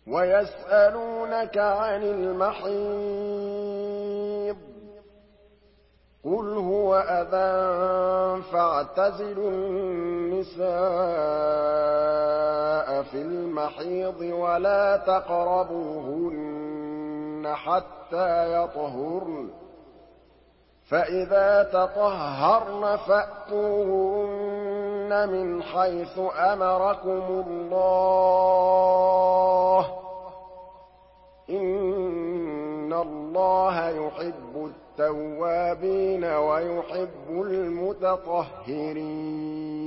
وَيَسْأَلُونَكَ عَنِ الْمَحِيضِ ۖ قُلْ هُوَ أَذًى فَاعْتَزِلُوا النِّسَاءَ فِي الْمَحِيضِ وَلَا تَقْرَبُوهُنَّ حَتَّىٰ يَطْهُرْنَ ۖ فَإِذَا تَطَهَّرْنَ فَأْتُوهُنَّ مِنْ حَيْثُ أَمَرَكُمُ اللَّهُ ۚ إِنَّ اللَّهَ يُحِبُّ التَّوَّابِينَ وَيُحِبُّ الْمُتَطَهِّرِينَ